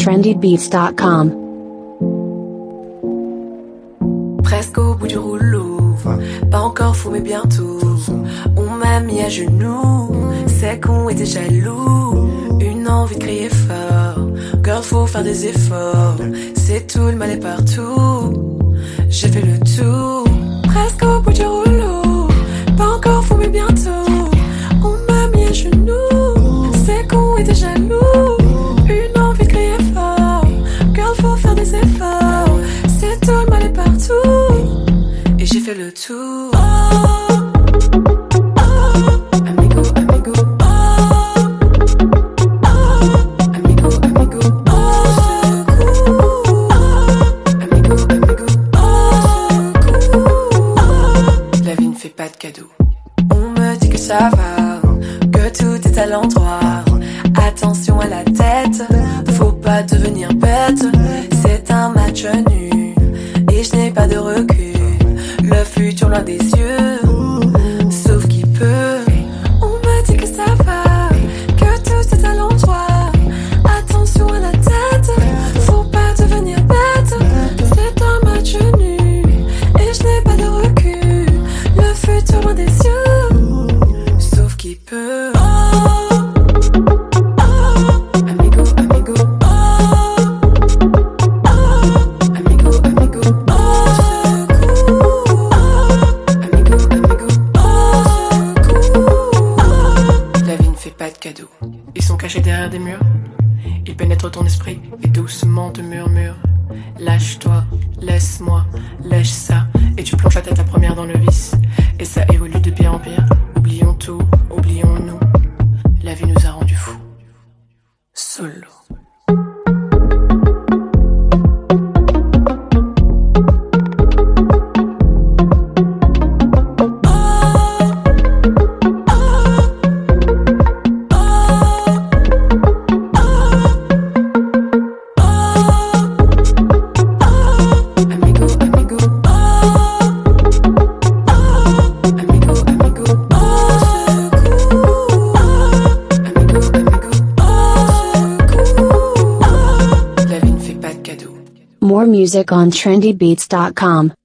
trendybeats.com. Presque au bout du rouleau, pas encore fou mais bientôt. On m'a mis à genoux, c'est qu'on était jaloux. Une envie de crier fort, girl faut faire des efforts. C'est tout, le mal est partout. J'ai fait le tour, presque au bout du rouleau, pas encore fou mais bientôt. On m'a mis à genoux, c'est qu'on était jaloux. Une envie de crier fort, girl faut faire des efforts. C'est tout, le mal est partout. Et j'ai fait le tour. Amigo, amigo. Amigo, amigo. Amigo, amigo. La vie ne fait pas de cadeaux. On me dit que ça va, que tout est à l'endroit. Attention à la tête, faut pas devenir bête. C'est un match nul et je n'ai pas de recul. Le futur loin des yeux, sauf qui peut. On me dit que ça va, que tout est à l'endroit. Attention à la tête, faut pas devenir bête. C'est un match nul et je n'ai pas de recul. Le futur loin des yeux, sauf qui peut. Amigo, amigo. Amigo, amigo. La vie ne fait pas de cadeaux. Ils sont cachés derrière des murs. Ils pénètrent ton esprit et doucement te murmurent. Lâche-toi, laisse-moi, lèche ça. Et tu plonges la tête la première dans le vice. Et ça évolue de pire en pire. Oublions tout, oublions-nous. La vie nous a rendus fous. Solo. More music on trendybeats.com.